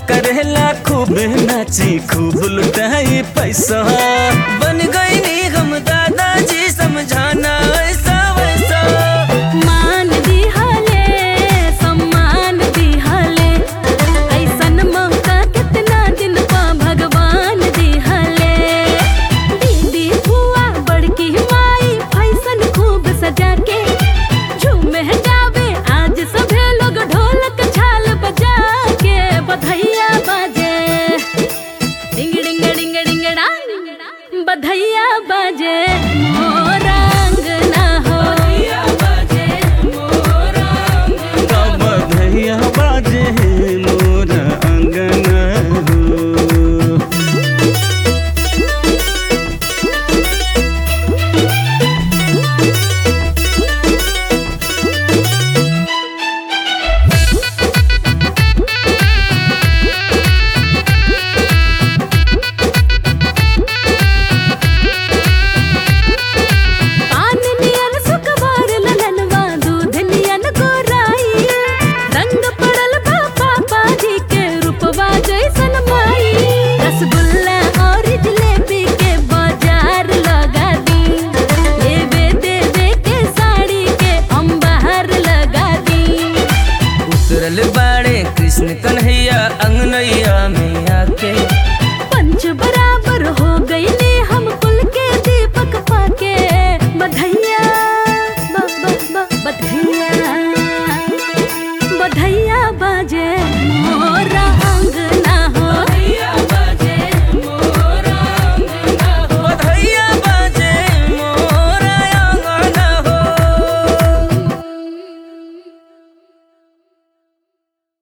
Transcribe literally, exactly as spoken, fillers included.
करेला खूब नाची खूब लुटाई पैसा। बन गई नी हम दादाजी समझाना ऐसा वैसा। मान दिहले सम्मान दिहले ऐसन मौका कितना दिन पा भगवान दिहले। दीदी बुआ बड़की माई फैशन खूब सजा के झूमे गावे आज सभे लोग ढोलक झाल बजा के। बधैया बाजे डिंग डिंग डिंग डिंग डांग बधैया बाजे मोरा अंगना हो। बधैया बाजे मोरा अंगना हो। पान नियन सुकवार ललनवा दूध नियन गोराई। रंग पड़ल बा पापा जी के रूपवा जैसन माई। रसगुल्ला और जलेबी के बाजार लगा दी। लेवे देवे के साड़ी के अंबार लगा दी। उतरल बाड़े कृष्ण कन्हैया